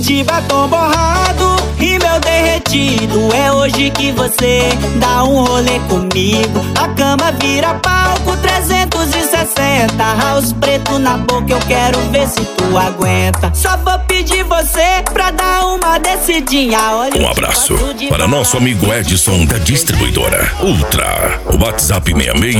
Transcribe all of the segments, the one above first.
De batom borrado e meu derretido, é hoje que você dá um rolê comigo. A cama vira palco 360, house preto na boca, eu quero ver se tu aguenta. Só vou pedir você pra dar uma descidinha. Olha, um abraço para nosso amigo Edson da distribuidora Ultra. O WhatsApp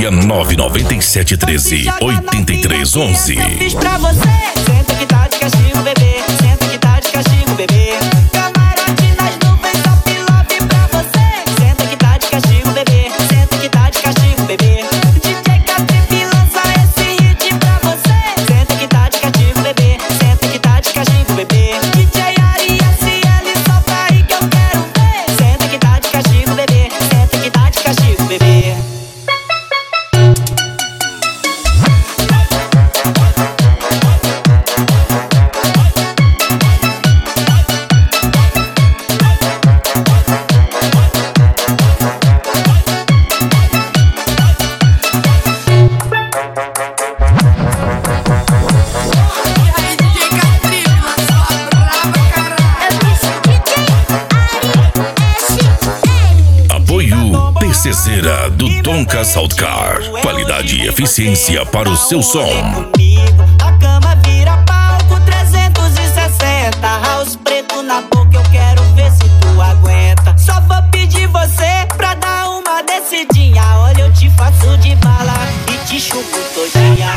66997138311. Eu fiz pra você. Senta que tá de castigo, bebê. Senta que tá de castigo, bebê. Camarote nas nuvens, top love pra você. Senta que tá de castigo, bebê. Senta que tá de castigo, bebê. DJ Catripe lança esse hit pra você. Senta que tá de castigo, bebê. Senta que tá de castigo, bebê. DJ Ari SL, solta aí que eu quero ver. Senta que tá de castigo, bebê. Senta que tá de castigo, bebê. Cezeira do Tonka Soundcar. Qualidade e eficiência para o seu som. A cama vira palco 360, house preto na boca, eu quero ver se tu aguenta. Só vou pedir você pra dar uma descidinha. Olha, eu te faço de bala e te chupo todinha.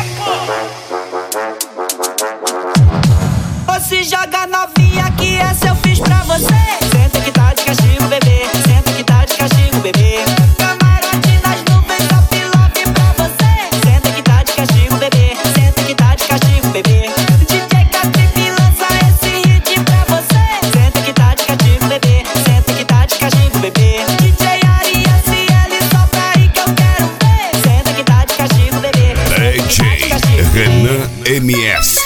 Ou se joga novinha que essa eu fiz pra você. Senta que tá de castigo, bebê. Senta que tá de castigo, bebê. Camarote nas nuvens, top love pra você. Senta que tá de castigo, bebê. Senta que tá de castigo, bebê. DJ Catripe lança esse hit pra você. Senta que tá de castigo, bebê. Senta que tá de castigo, bebê. DJ Ari SL, solta aí que eu quero ver. Senta que tá de castigo, bebê. DJ Renan MS.